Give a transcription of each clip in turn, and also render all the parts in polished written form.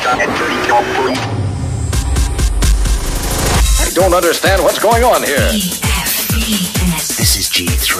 I don't understand what's going on here. This is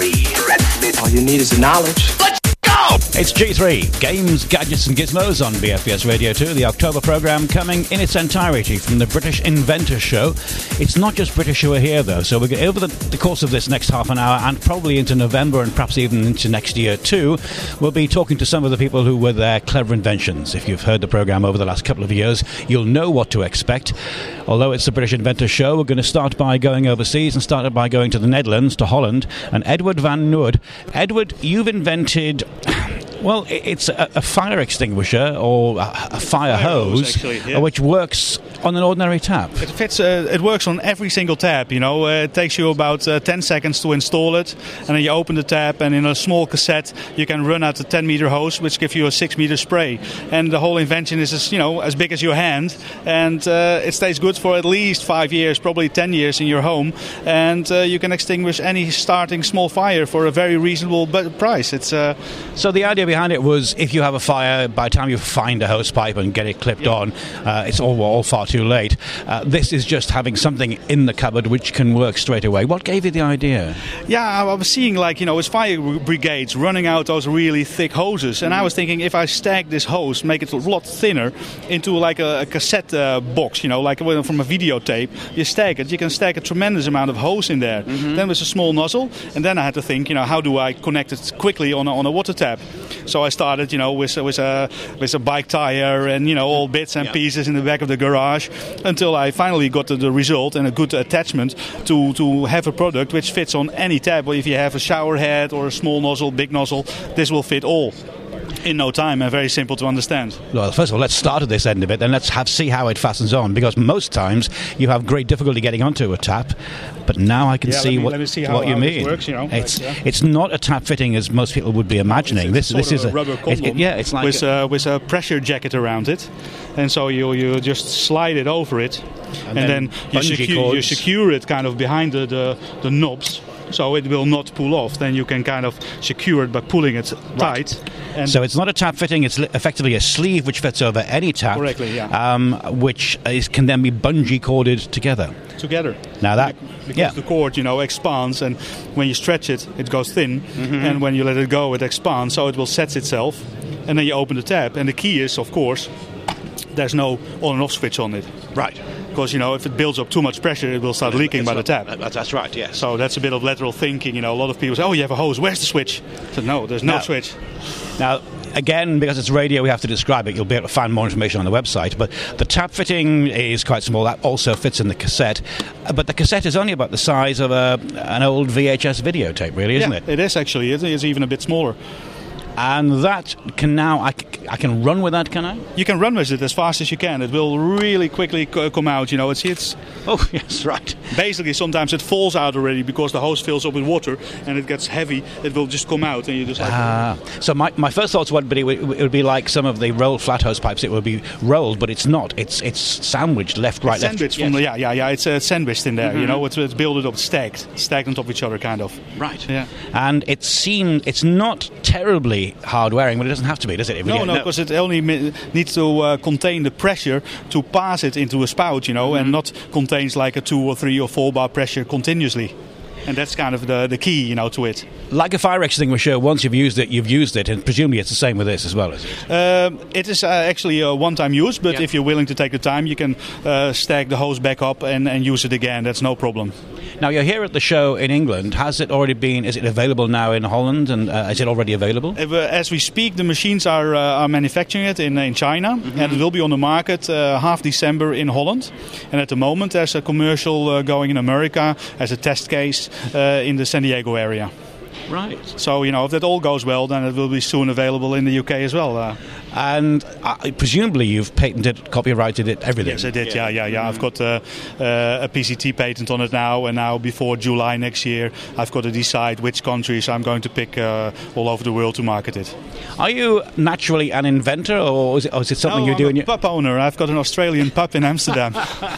G3. All you need is the knowledge. Let's go! It's G3, Games, Gadgets and Gizmos on BFBS Radio 2, the October programme coming in its entirety from the British Inventors Show. It's not just British who are here, though, so we're over the course of this next half an hour and probably into November and perhaps even into next year too, we'll be talking to some of the people who were their clever inventions. If you've heard the programme over the last couple of years, you'll know what to expect. Although it's the British Inventors Show, we're going to start by going overseas and started by going to the Netherlands, to Holland, and Edward van Noord. Edward, you've invented... Well, it's a fire extinguisher or a fire hose, actually, yeah. Which works on an ordinary tap. It fits. It works on every single tap. You know, it takes you about 10 seconds to install it, and then you open the tap, and in a small cassette you can run out a 10-meter hose, which gives you a 6-meter spray. And the whole invention is, as big as your hand, and it stays good for at least 5 years, probably 10 years in your home, and you can extinguish any starting small fire for a very reasonable price. It's so the idea behind it was if you have a fire, by the time you find a hose pipe and get it clipped on, it's all far too late. This is just having something in the cupboard which can work straight away. What gave you the idea? Yeah, I was seeing it's fire brigades running out those really thick hoses, and I was thinking if I stack this hose, make it a lot thinner into like a cassette box, like from a videotape, you stack it, you can stack a tremendous amount of hose in there. Then with a small nozzle, and then I had to think, how do I connect it quickly on a water tap? So I started, with a bike tire and all bits and pieces in the back of the garage, until I finally got the result and a good attachment to have a product which fits on any tap. Well, if you have a shower head or a small nozzle, big nozzle, this will fit all in no time and very simple to understand. Well, first of all, let's start at this end of it, and let's see how it fastens on, because most times you have great difficulty getting onto a tap, but now I can see what you mean. It works, It's not a tap fitting as most people would be imagining. This is a rubber condom. It's like with a pressure jacket around it, and so you just slide it over it, and then you secure it kind of behind the knobs, so it will not pull off. Then you can kind of secure it by pulling it tight. And so it's not a tap fitting, it's effectively a sleeve which fits over any tap. Correctly, yeah. Which can then be bungee corded together. Now because the cord, expands, and when you stretch it, it goes thin, and when you let it go, it expands, so it will set itself, and then you open the tap. And the key is, of course, there's no on and off switch on it. Right. Because, if it builds up too much pressure, it will start leaking by the tap. That's right, yes. So that's a bit of lateral thinking. A lot of people say, oh, you have a hose, where's the switch? So no, there's no switch. Now, again, because it's radio, we have to describe it. You'll be able to find more information on the website. But the tap fitting is quite small. That also fits in the cassette. But the cassette is only about the size of an old VHS videotape, really, isn't it? It is, actually. It is even a bit smaller. And that can now, I can run with that, can I? You can run with it as fast as you can. It will really quickly come out. It's oh, yes, right. Basically, sometimes it falls out already because the hose fills up with water and it gets heavy. It will just come out, and you just So my first thoughts would be it would be like some of the rolled flat hose pipes. It would be rolled, but it's not. It's sandwiched left, right, left. Sandwiched it's sandwiched in there. It's built up, stacked on top of each other, kind of. Right. Yeah. And it's not terribly hard wearing, but it doesn't have to be, does it? No, because it only needs to contain the pressure to pass it into a spout, and not contains like a 2 or 3 or 4 bar pressure continuously. And that's kind of the key, to it. Like a fire extinguisher, once you've used it, and presumably it's the same with this as well, is it? It is actually a one-time use, but if you're willing to take the time, you can stack the hose back up and use it again. That's no problem. Now, you're here at the show in England. Is it available now in Holland, and is it already available? As we speak, the machines are manufacturing it in China, and it will be on the market half December in Holland. And at the moment, there's a commercial going in America as a test case in the San Diego area. Right. So, if that all goes well, then it will be soon available in the UK as well. And presumably you've patented, copyrighted it, everything. Yes, I did, yeah. I've got a PCT patent on it now, and now before July next year, I've got to decide which countries I'm going to pick all over the world to market it. Are you naturally an inventor, or is it something you do? I'm a pup owner. I've got an Australian pup in Amsterdam.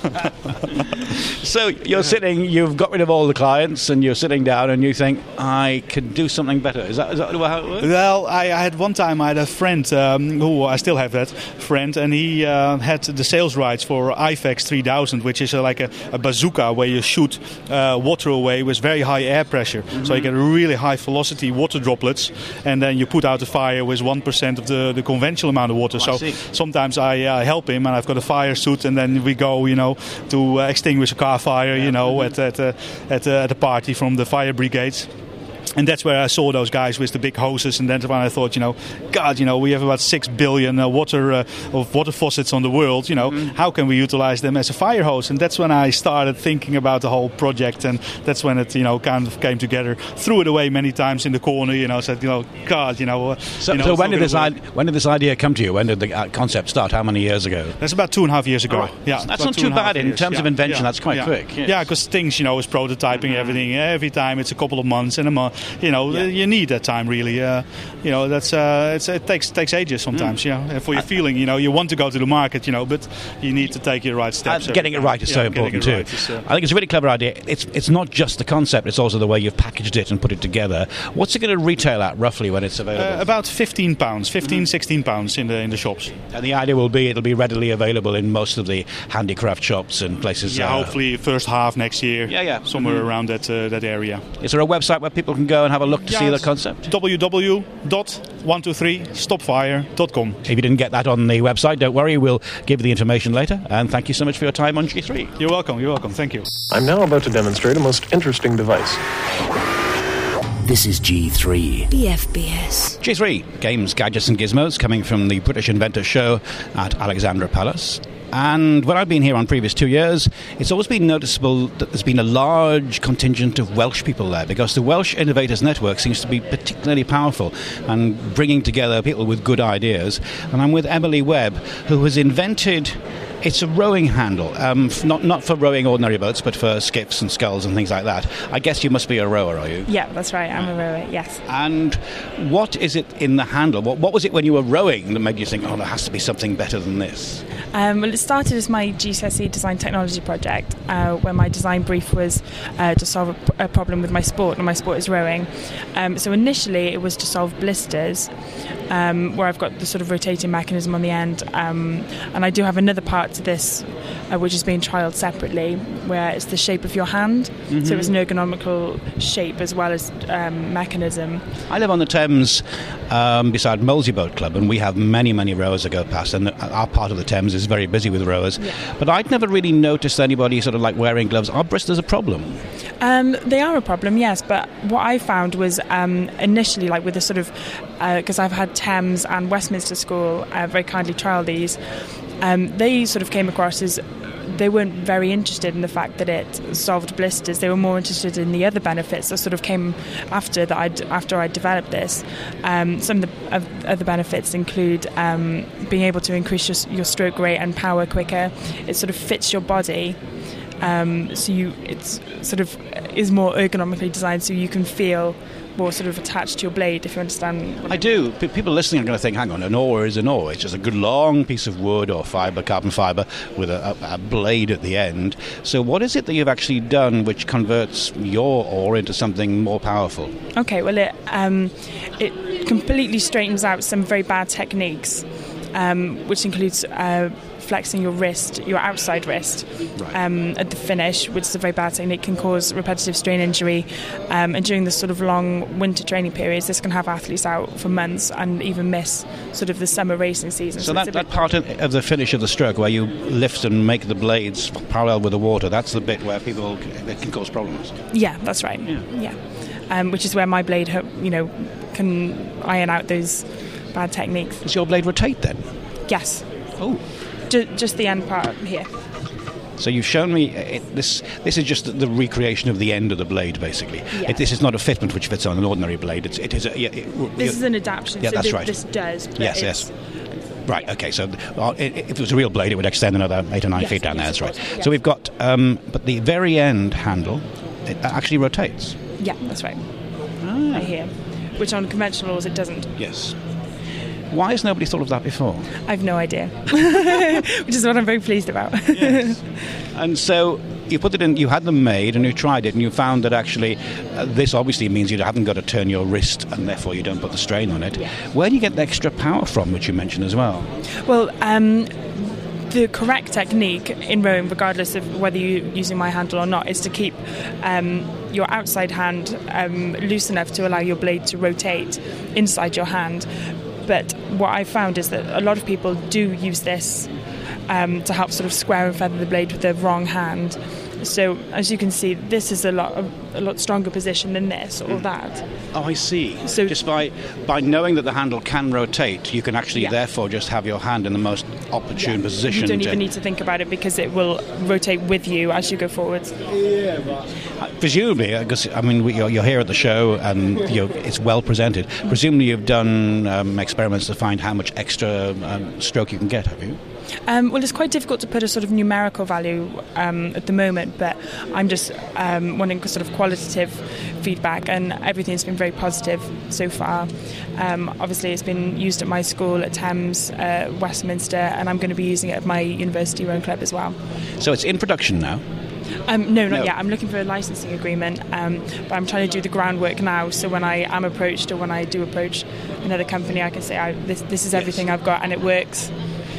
So you're you've got rid of all the clients, and you're sitting down and you think, I could do something better. Is that how it works? Well, I had one time, I had a friend who who I still have that friend, and he had the sales rights for IFEX 3000, which is like a bazooka where you shoot water away with very high air pressure. So you get really high velocity water droplets, and then you put out the fire with 1% of the conventional amount of water. So sometimes I help him, and I've got a fire suit, and then we go, to extinguish a car fire, at a party from the fire brigades. And that's where I saw those guys with the big hoses, and then when I thought, God, we have about 6 billion water faucets on the world. How can we utilize them as a fire hose? And that's when I started thinking about the whole project, and that's when it, kind of came together. Threw it away many times in the corner. Said, God, So when did this idea come to you? When did the concept start? How many years ago? That's about 2.5 years ago. Right. Yeah, that's not too bad in terms of invention. That's quite quick. Yes. Yeah, because things, is prototyping everything. Every time it's a couple of months and a month. You need that time really. It takes ages sometimes. For your feeling, you want to go to the market, but you need to take your right steps. Getting it right is so important too. I think it's a really clever idea. It's not just the concept; it's also the way you've packaged it and put it together. What's it going to retail at roughly when it's available? About £15, £16 in the shops. And the idea will be it'll be readily available in most of the handicraft shops and places. Yeah, hopefully first half next year. Yeah. Somewhere around that area. Is there a website where people can go and have a look to see the concept? www.123stopfire.com. If you didn't get that on the website, don't worry, we'll give you the information later. And thank you so much for your time on G3. You're welcome. Thank you. I'm now about to demonstrate a most interesting device. This is G3. BFBS. G3, games, gadgets and gizmos coming from the British Inventor Show at Alexandra Palace. And when I've been here on previous 2 years, it's always been noticeable that there's been a large contingent of Welsh people there, because the Welsh Innovators Network seems to be particularly powerful and bringing together people with good ideas. And I'm with Emily Webb, who has invented... It's a rowing handle, not for rowing ordinary boats, but for skiffs and sculls and things like that. I guess you must be a rower, are you? Yeah, that's right. I'm a rower, yes. And what is it in the handle? What was it when you were rowing that made you think, there has to be something better than this? Well, it started as my GCSE design technology project, where my design brief was to solve a problem with my sport, and my sport is rowing. So initially it was to solve blisters, where I've got the sort of rotating mechanism on the end, and I do have another part to this which is being trialled separately, where it's the shape of your hand. So it's an ergonomical shape as well as mechanism. I live on the Thames beside Molesey Boat Club, and we have many rowers that go past, and our part of the Thames is very busy with rowers. But I'd never really noticed anybody sort of like wearing gloves. Are blisters a problem? They are a problem, yes, but what I found was initially, like with the sort of, because I've had Thames and Westminster School very kindly trial these, they sort of came across as they weren't very interested in the fact that it solved blisters. They were more interested in the other benefits that sort of came after I developed this. Some of the other benefits include being able to increase your stroke rate and power quicker. It sort of fits your body. It's sort of is more ergonomically designed, so you can feel more sort of attached to your blade, if you understand. I do. People listening are going to think, hang on, an oar is an oar. It's just a good long piece of wood or carbon fibre with a blade at the end. So what is it that you've actually done which converts your oar into something more powerful? Okay, well, it completely straightens out some very bad techniques, which includes flexing your wrist, your outside wrist, at the finish, which is a very bad technique, can cause repetitive strain injury. And during the sort of long winter training periods, this can have athletes out for months and even miss sort of the summer racing season. So that part of the finish of the stroke, where you lift and make the blades parallel with the water, that's the bit where it can cause problems. Yeah, that's right. Yeah. Which is where my blade, can iron out those bad techniques. Does your blade rotate then? Yes. Oh. Just the end part here. So you've shown me this is just the recreation of the end of the blade, basically. Yeah. This is not a fitment which fits on an ordinary blade. This is an adaptation. Yeah, so that's right. This does. Yes. Right. Okay. So if it was a real blade, it would extend another 8 or 9 feet down there. That's right. Yes. So we've got, but the very end handle, it actually rotates. Yeah, that's right. Right here, which on conventional oars it doesn't. Yes. Why has nobody thought of that before? I've no idea, which is what I'm very pleased about. Yes. And so you put it in, you had them made and you tried it and you found that actually this obviously means you haven't got to turn your wrist and therefore you don't put the strain on it. Yeah. Where do you get the extra power from, which you mentioned as well? Well, the correct technique in rowing, regardless of whether you're using my handle or not, is to keep your outside hand loose enough to allow your blade to rotate inside your hand. But what I found is that a lot of people do use this to help sort of square and feather the blade with the wrong hand. So as you can see, this is a lot stronger position than this or that. Oh, I see. So just by knowing that the handle can rotate, you can actually therefore just have your hand in the most opportune position. You don't even need to think about it because it will rotate with you as you go forwards. Presumably, because I mean you're here at the show and it's well presented. Presumably you've done experiments to find how much extra stroke you can get, have you? Well, it's quite difficult to put a sort of numerical value at the moment, but I'm just wanting sort of qualitative feedback, and everything's been very positive so far. Obviously, it's been used at my school, at Thames, Westminster, and I'm going to be using it at my university rowing club as well. So it's in production now? No, not yet. I'm looking for a licensing agreement, but I'm trying to do the groundwork now, so when I am approached or when I do approach another company, I can say, this is everything I've got and it works.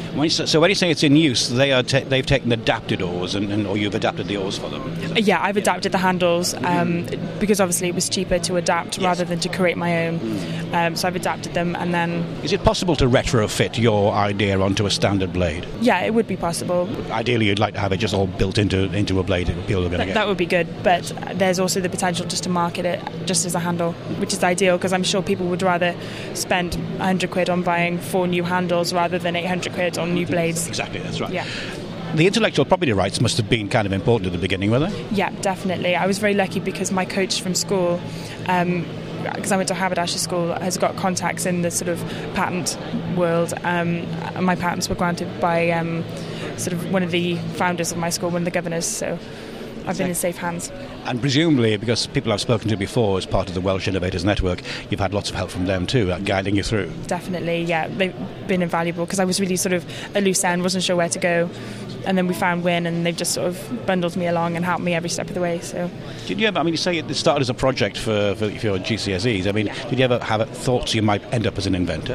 So when you say it's in use, they've taken adapted oars, or you've adapted the oars for them? Yeah, I've adapted the handles because obviously it was cheaper to adapt rather than to create my own. So I've adapted them, and then... Is it possible to retrofit your idea onto a standard blade? Yeah, it would be possible. Ideally, you'd like to have it just all built into a blade that people are going to get. That would be good, but there's also the potential just to market it just as a handle, which is ideal because I'm sure people would rather spend £100 on buying 4 new handles rather than £800 on new blades. Exactly, that's right. Yeah. The intellectual property rights must have been kind of important at the beginning, were they? Yeah, definitely. I was very lucky because my coach from school, because I went to Haberdasher School, has got contacts in the sort of patent world. And my patents were granted by sort of one of the founders of my school, one of the governors, so I've been in safe hands. And presumably, because people I've spoken to before as part of the Welsh Innovators Network, you've had lots of help from them too, guiding you through. Definitely, yeah. They've been invaluable because I was really sort of a loose end, wasn't sure where to go. And then we found Win, and they've just sort of bundled me along and helped me every step of the way. So, did you ever? I mean, you say it started as a project for your GCSEs. I mean, did you ever have thoughts you might end up as an inventor?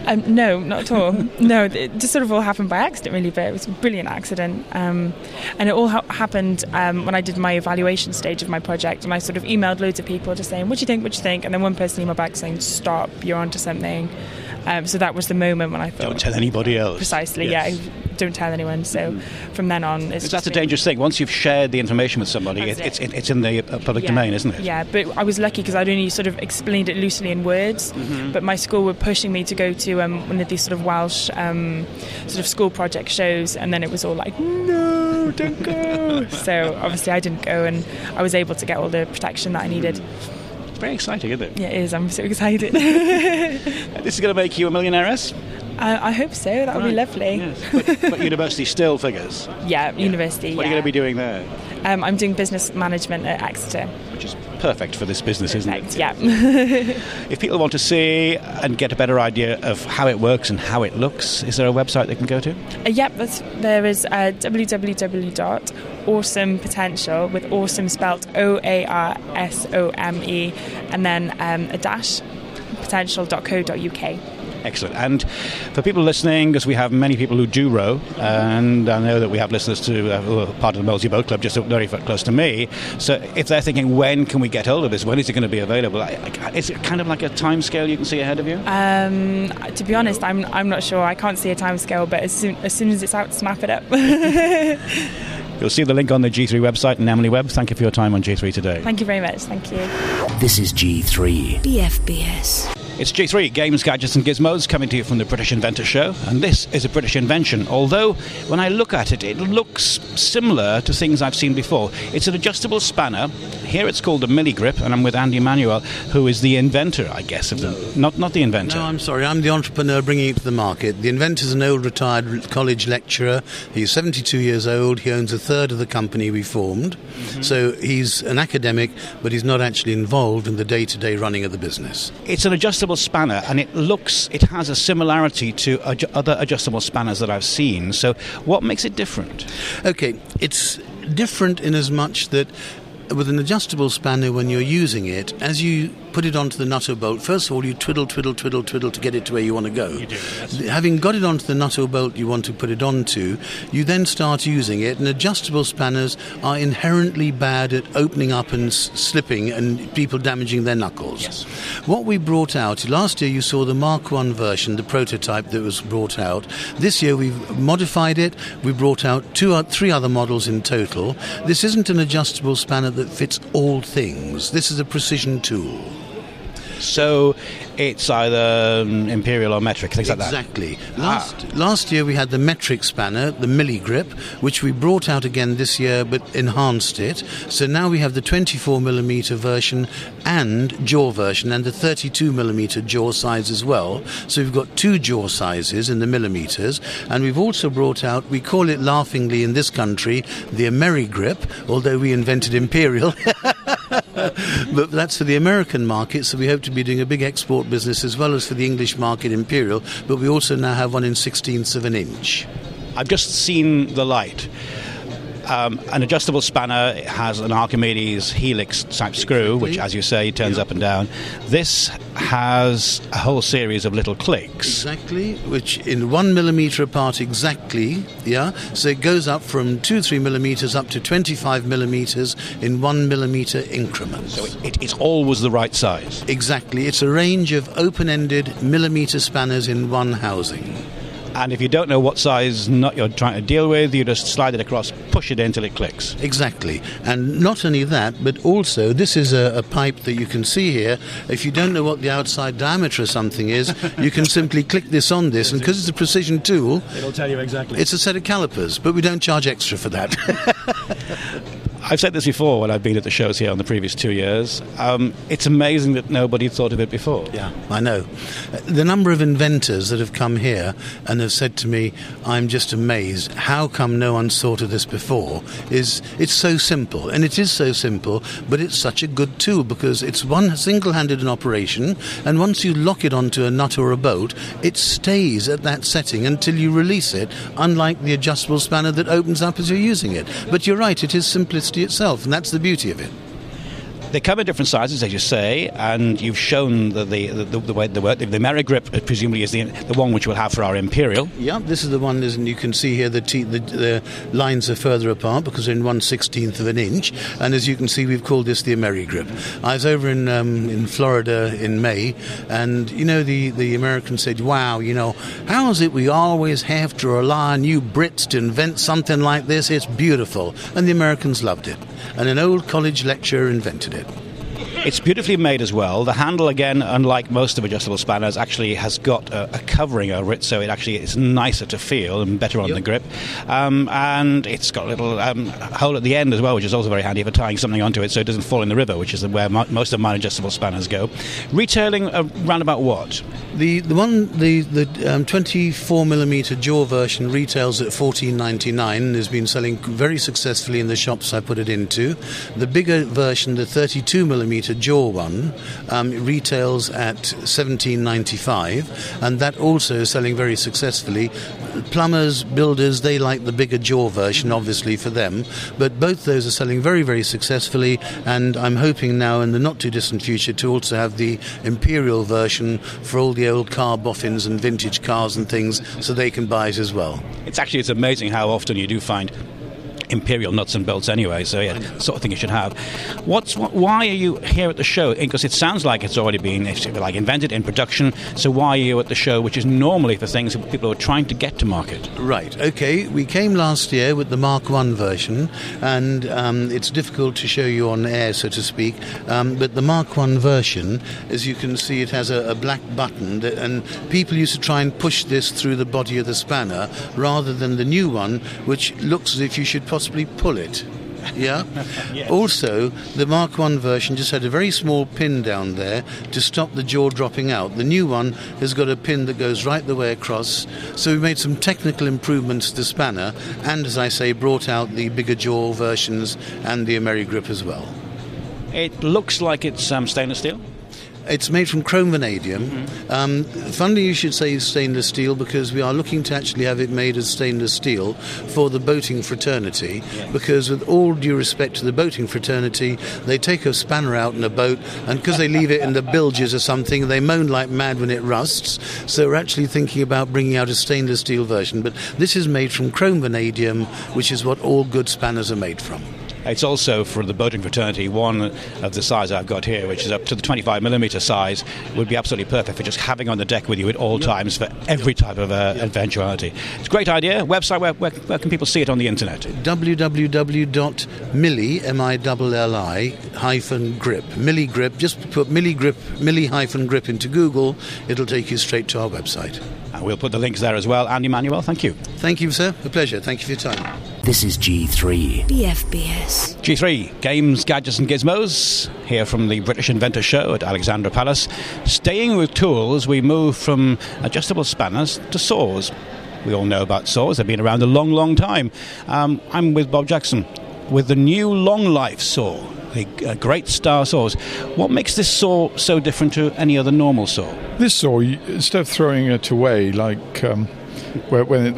No, not at all. No, it just sort of all happened by accident, really. But it was a brilliant accident, and it all happened when I did my evaluation stage of my project, and I sort of emailed loads of people just saying, "What do you think? What do you think?" And then one person emailed back saying, "Stop! You're onto something." So that was the moment when I thought... Don't tell anybody else. Precisely, yes. Yeah. Don't tell anyone. So from then on... That's a dangerous thing. Once you've shared the information with somebody, it's in the public domain, isn't it? Yeah, but I was lucky because I'd only sort of explained it loosely in words, but my school were pushing me to go to one of these sort of Welsh sort of school project shows, and then it was all like, no, don't go. So obviously I didn't go, and I was able to get all the protection that I needed. Very exciting, isn't it? Yeah, it is. I'm so excited. This is going to make you a millionairess? I hope so. That would be lovely. Yes. But university still figures? Yeah, university. What are you going to be doing there? I'm doing business management at Exeter. Which is perfect for this business, isn't it? Yeah. If people want to see and get a better idea of how it works and how it looks, is there a website they can go to? Yep, there is www.awesomepotential, with awesome spelt OARSOME, and then a dash, potential.co.uk. Excellent. And for people listening, because we have many people who do row, and I know that we have listeners who are part of the Molesey Boat Club, just very close to me, so if they're thinking, when can we get hold of this, when is it going to be available, is it kind of like a time scale you can see ahead of you? To be honest, I'm not sure. I can't see a time scale, but as soon as it's out, snap it up. You'll see the link on the G3 website. And Emily Webb, thank you for your time on G3 today. Thank you very much. Thank you. This is G3 BFBS. It's G3, Games, Gadgets and Gizmos, coming to you from the British Inventor Show. And this is a British invention, although when I look at it, it looks similar to things I've seen before. It's an adjustable spanner. Here it's called a Milligrip, and I'm with Andy Manuel, who is the inventor, I guess, of them. Not the inventor. No, I'm sorry. I'm the entrepreneur bringing it to the market. The inventor's an old retired college lecturer. He's 72 years old. He owns a third of the company we formed. Mm-hmm. So he's an academic, but he's not actually involved in the day-to-day running of the business. It's an adjustable spanner, and it has a similarity to other adjustable spanners that I've seen. So what makes it different? Okay, it's Different in as much that with an adjustable spanner, when you're using it, as you put it onto the nut or bolt, first of all, you twiddle to get it to where you want to go. You do, yes. Having got it onto the nut or bolt you want to put it onto, you then start using it, and adjustable spanners are inherently bad at opening up and slipping and people damaging their knuckles. Yes. What we brought out, last year you saw the Mark I version, the prototype that was brought out. This year we've modified it. We brought out three other models in total. This isn't an adjustable spanner that fits all things. This is a precision tool. So it's either imperial or metric, things like that. Exactly. Last year we had the metric spanner, the Milligrip, which we brought out again this year but enhanced it. So now we have the 24mm version and jaw version and the 32mm jaw size as well. So we've got two jaw sizes in the millimeters, and we've also brought out, we call it laughingly in this country, the Amerigrip, although we invented imperial. But that's for the American market, so we hope to be doing a big export business as well as for the English market, imperial, but we also now have one in 1/16 of an inch. I've just seen the light. An adjustable spanner has an Archimedes helix type screw, which, as you say, turns up and down. This has a whole series of little clicks. Exactly, which in 1mm apart exactly, yeah. So it goes up from 2-3 millimeters up to 25 millimeters in 1mm increments. So it's always the right size. Exactly, it's a range of open-ended millimeter spanners in one housing. And if you don't know what size nut you're trying to deal with, you just slide it across, push it in till it clicks. Exactly. And not only that, but also this is a pipe that you can see here. If you don't know what the outside diameter of something is, you can simply click this on this, and because it's a precision tool, it'll tell you exactly. It's a set of calipers, but we don't charge extra for that. I've said this before when I've been at the shows here on the previous 2 years. It's amazing that nobody thought of it before. Yeah, I know. The number of inventors that have come here and have said to me, I'm just amazed, how come no one's thought of this before? It's so simple, and it is so simple, but it's such a good tool because it's one single-handed in operation, and once you lock it onto a nut or a bolt, it stays at that setting until you release it, unlike the adjustable spanner that opens up as you're using it. But you're right, it is simplicity itself, and that's the beauty of it. They come in different sizes, as you say, and you've shown the way they work. The Amerigrip presumably is the one which we'll have for our Imperial. Yeah, this is the one, and you can see here the lines are further apart because they're in 1/16 of an inch, and as you can see, we've called this the Amerigrip. I was over in Florida in May, and the Americans said, wow, how is it we always have to rely on you Brits to invent something like this? It's beautiful. And the Americans loved it, and an old college lecturer invented it. It's beautifully made as well. The handle, again, unlike most of adjustable spanners, actually has got a covering over it, so it's nicer to feel and better on the grip. And it's got a little hole at the end as well, which is also very handy for tying something onto it so it doesn't fall in the river, which is where most of my adjustable spanners go. Retailing around about what? The 24mm jaw version retails at $14.99 and has been selling very successfully in the shops I put it into. The bigger version, the 32mm jaw one, retails at $17.95, and that also is selling very successfully. Plumbers, builders, they like the bigger jaw version, obviously, for them, but both those are selling very, very successfully, and I'm hoping now in the not too distant future to also have the Imperial version for all the old car boffins and vintage cars and things, so they can buy it as well. It's amazing how often you do find Imperial nuts and bolts anyway, so yeah, sort of thing you should have. Why are you here at the show? Because it sounds like it's already been invented in production, so why are you at the show, which is normally for things that people are trying to get to market? Right, okay. We came last year with the Mark I version, and it's difficult to show you on air, so to speak, but the Mark I version, as you can see, it has a black button, and people used to try and push this through the body of the spanner rather than the new one, which looks as if you should possibly pull it. Yeah. Yes. Also, the Mark I version just had a very small pin down there to stop the jaw dropping out. The new one has got a pin that goes right the way across. So we made some technical improvements to the spanner, and as I say, brought out the bigger jaw versions and the Amerigrip as well. It looks like it's stainless steel. It's made from chrome vanadium. Funny you should say stainless steel, because we are looking to actually have it made as stainless steel for the boating fraternity, because with all due respect to the boating fraternity, they take a spanner out in a boat, and because they leave it in the bilges or something, they moan like mad when it rusts. So we're actually thinking about bringing out a stainless steel version, but this is made from chrome vanadium, which is what all good spanners are made from. It's also, for the boating fraternity, one of the size I've got here, which is up to the 25mm size, would be absolutely perfect for just having on the deck with you at all times for every type of eventuality. It's a great idea. Website, where can people see it on the internet? www.milli-grip. Milli Grip. Just put Milli-grip into Google. It'll take you straight to our website. And we'll put the links there as well. Andy Manuel, thank you. Thank you, sir. A pleasure. Thank you for your time. This is G3. BFBS. G3, Games, Gadgets and Gizmos, here from the British Inventor Show at Alexandra Palace. Staying with tools, we move from adjustable spanners to saws. We all know about saws. They've been around a long, long time. I'm with Bob Jackson with the new Long Life saw, the Great Star saws. What makes this saw so different to any other normal saw? This saw, instead of throwing it away like when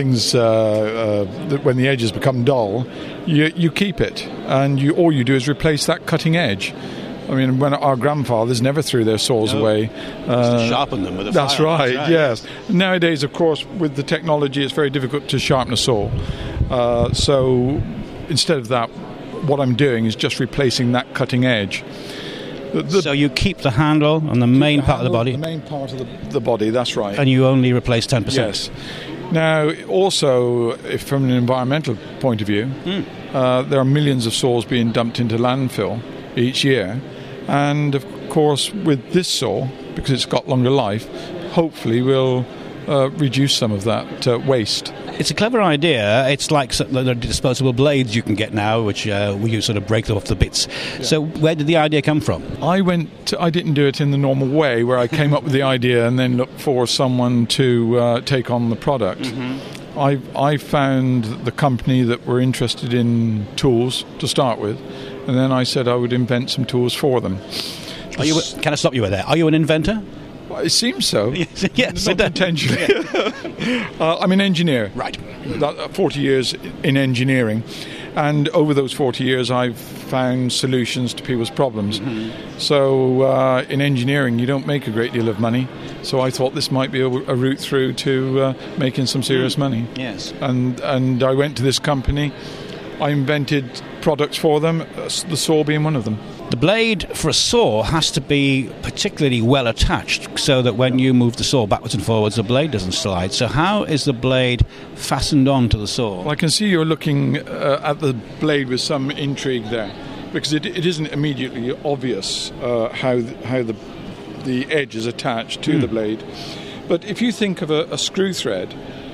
the edges become dull, you keep it, and all you do is replace that cutting edge. I mean, when our grandfathers never threw their saws away. To sharpen them with a file. That's right, yes. Nowadays, of course, with the technology, it's very difficult to sharpen a saw. So instead of that, what I'm doing is just replacing that cutting edge. So you keep the handle on the main part of the body? The main part of the body, that's right. And you only replace 10%? Yes. Now, also, if from an environmental point of view, there are millions of saws being dumped into landfill each year. And, of course, with this saw, because it's got longer life, hopefully we'll reduce some of that waste. It's a clever idea. It's like the disposable blades you can get now, which you sort of break off the bits. Yeah. So where did the idea come from? I didn't do it in the normal way, where I came up with the idea and then looked for someone to take on the product. Mm-hmm. I found the company that were interested in tools to start with, and then I said I would invent some tools for them. Can I stop you there? Are you an inventor? Well, it seems so. Yes, not intentionally. I'm an engineer. Right. 40 years in engineering, and over those 40 years I've found solutions to people's problems. Mm-hmm. So in engineering you don't make a great deal of money, so I thought this might be a route through to making some serious money. Yes. And I went to this company. I invented products for them, the saw being one of them. The blade for a saw has to be particularly well attached so that when you move the saw backwards and forwards, the blade doesn't slide. So how is the blade fastened on to the saw? Well, I can see you're looking at the blade with some intrigue there, because it isn't immediately obvious how the edge is attached to the blade. But if you think of a screw thread,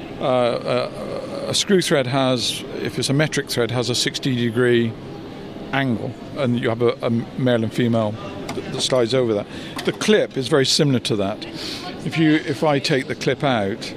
a screw thread has, if it's a metric thread, has a 60-degree angle, and you have a male and female that slides over that. The clip is very similar to that. If I take the clip out,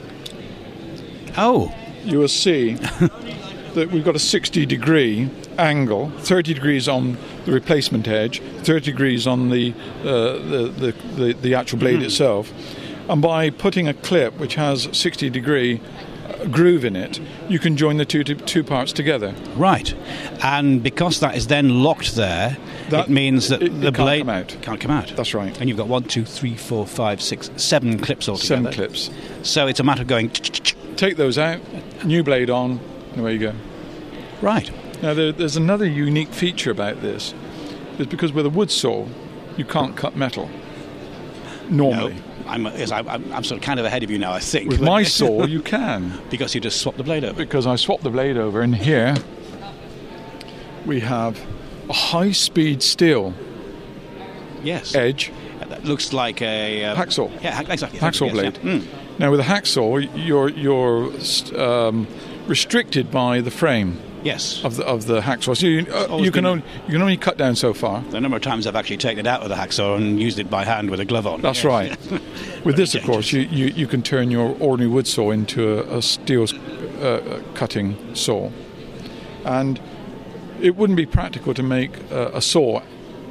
you will see that we've got a 60-degree angle, 30 degrees on the replacement edge, 30 degrees on the actual blade itself. And by putting a clip which has 60-degree groove in it, you can join the two parts together. Right. And because that is then locked there, it means that the blade can't come out. That's right. And you've got 1, 2, 3, 4, 5, 6, 7 clips altogether. 7 clips. So it's a matter of going... Take those out, new blade on, and away you go. Right. Now, there's another unique feature about this. It's because with a wood saw, you can't cut metal normally. No. I'm sort of kind of ahead of you now, I think. With my saw, you can. Because you just swap the blade over. Because I swapped the blade over, and here we have a high-speed steel edge. That looks like a... hacksaw. Yeah, exactly. Hacksaw blade. Yeah. Now, with a hacksaw, you're restricted by the frame. Yes. Of the hacksaw. So you can only cut down so far. The number of times I've actually taken it out with a hacksaw and used it by hand with a glove on. That's right. With this, of course, you can turn your ordinary wood saw into a steel cutting saw. And it wouldn't be practical to make a saw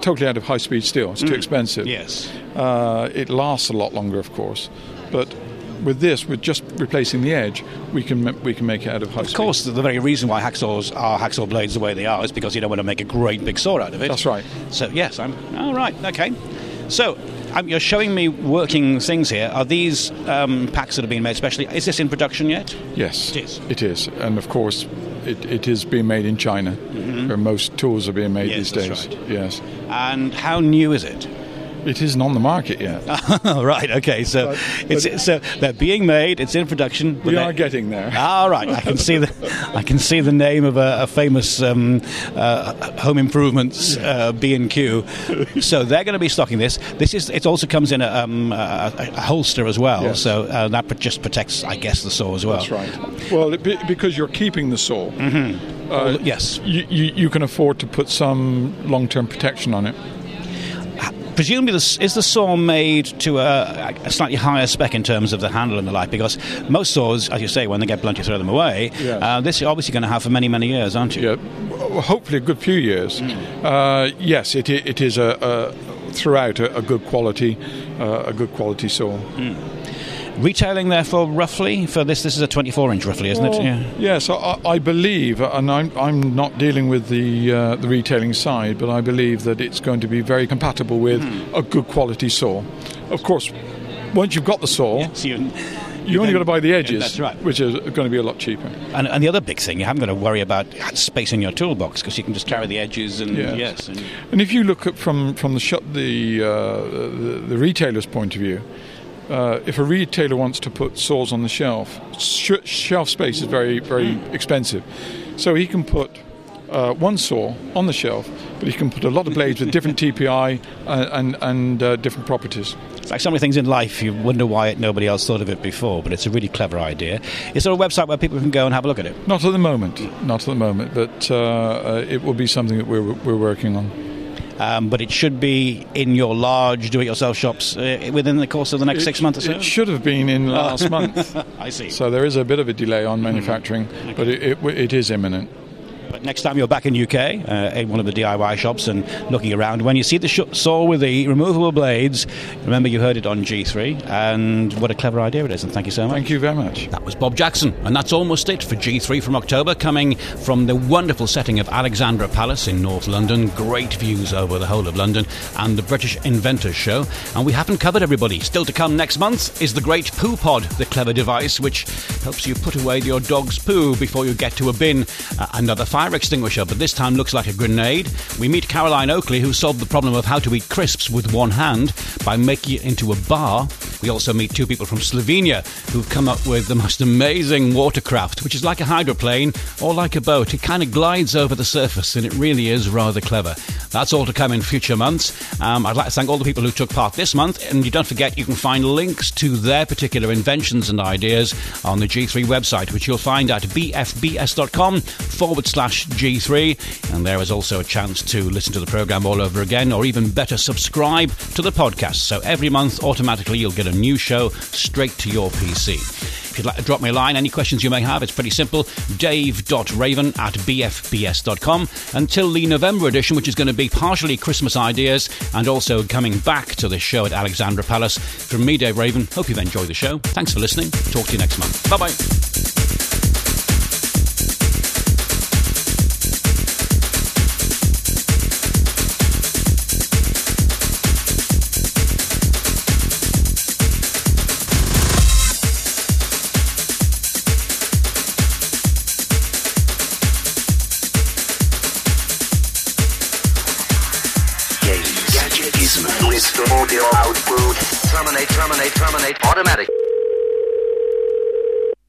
totally out of high-speed steel. It's too expensive. Yes. It lasts a lot longer, of course, but with this, with just replacing the edge, we can make it out of high speed. Of course, the very reason why hacksaws are hacksaw blades the way they are is because you don't want to make a great big saw out of it. That's right. So yes, I'm all right. Okay. So you're showing me working things here. Are these packs that have been made specially? Is this in production yet? Yes, it is. It is, and of course, it is being made in China, where most tools are being made these days. Right. Yes. And how new is it? It isn't on the market yet. Right, okay, so so they're being made, it's in production. We are getting there. All right, I can see the name of a famous home improvements B&Q. So they're going to be stocking this. It also comes in a holster as well, yes. So that just protects, I guess, the saw as well. That's right. Well, because you're keeping the saw, yes, you can afford to put some long-term protection on it. Presumably, is the saw made to a slightly higher spec in terms of the handle and the like? Because most saws, as you say, when they get blunt, you throw them away. Yeah. This you're obviously going to have for many, many years, aren't you? Yeah, hopefully a good few years. Yes, it is throughout a good quality saw. Retailing, therefore, roughly for this is a 24-inch, roughly, isn't it? Yeah. Yes, I believe, and I'm not dealing with the retailing side, but I believe that it's going to be very compatible with a good quality saw. Of course, once you've got the saw, yes, you only got to buy the edges, that's right, which is going to be a lot cheaper. And the other big thing, you haven't got to worry about space in your toolbox because you can just carry the edges and and if you look at from the retailer's point of view. If a retailer wants to put saws on the shelf, shelf space is very, very expensive. So he can put one saw on the shelf, but he can put a lot of blades with different TPI and different properties. It's like so many things in life, you wonder why nobody else thought of it before, but it's a really clever idea. Is there a website where people can go and have a look at it? Not at the moment, but it will be something that we're working on. But it should be in your large do-it-yourself shops within the course of the next 6 months or so? It should have been in last month. I see. So there is a bit of a delay on manufacturing, but it is imminent. But next time you're back in UK, in one of the DIY shops and looking around, when you see the saw with the removable blades, remember you heard it on G3, and what a clever idea it is, and thank you so much. Thank you very much. That was Bob Jackson, and that's almost it for G3 from October, coming from the wonderful setting of Alexandra Palace in North London, great views over the whole of London, and the British Inventors Show. And we haven't covered everybody. Still to come next month is the Great Poo Pod, the clever device which helps you put away your dog's poo before you get to a bin. Another fire extinguisher, but this time looks like a grenade. We meet Caroline Oakley, who solved the problem of how to eat crisps with one hand by making it into a bar. We also meet two people from Slovenia who've come up with the most amazing watercraft, which is like a hydroplane or like a boat. It kind of glides over the surface, and it really is rather clever. That's all to come in future months. I'd like to thank all the people who took part this month, and you don't forget you can find links to their particular inventions and ideas on the G3 website, which you'll find at bfbs.com/G3, and there is also a chance to listen to the programme all over again, or even better, subscribe to the podcast. So every month, automatically, you'll get a new show straight to your PC. If you'd like to drop me a line, any questions you may have, it's pretty simple. dave.raven@bfbs.com. Until the November edition, which is going to be partially Christmas ideas and also coming back to the show at Alexandra Palace. From me, Dave Raven, hope you've enjoyed the show. Thanks for listening. Talk to you next month. Bye-bye. With audio output. Terminate. Automatic.